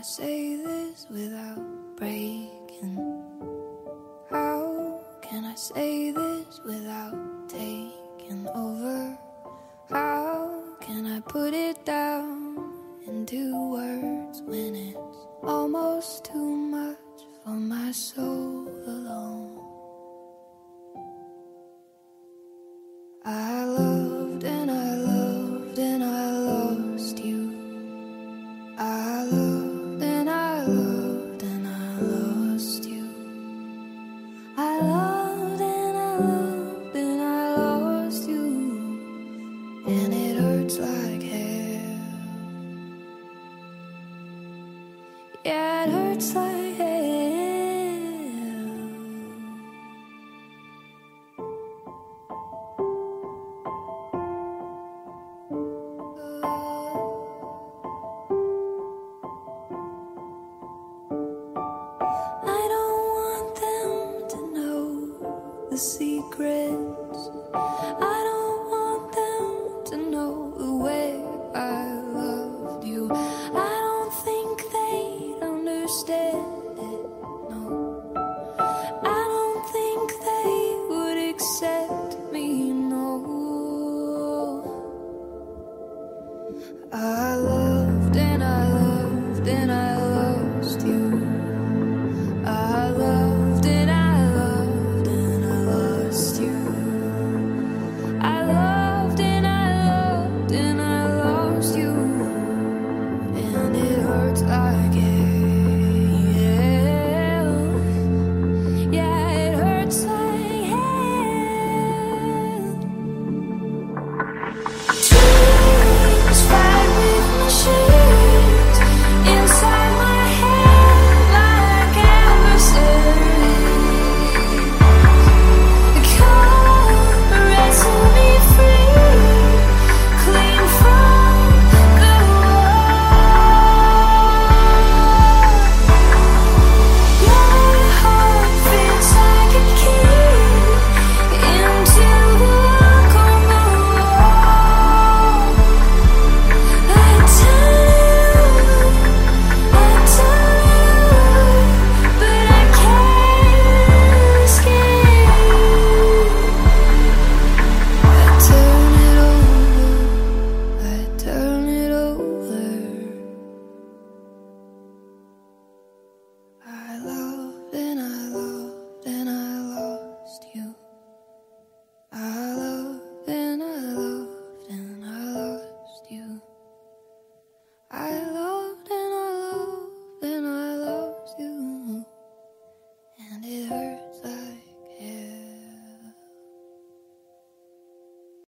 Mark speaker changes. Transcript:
Speaker 1: say this without breaking? How can I say this without taking over? How can I put it down into words when it's almost too much for my soul alone? I loved and I loved and I lost you. I loved and I loved and I lost you. I loved and I loved and I lost you. And it hurts like hell. Yeah, it hurts like hell. I don't want them to know the secrets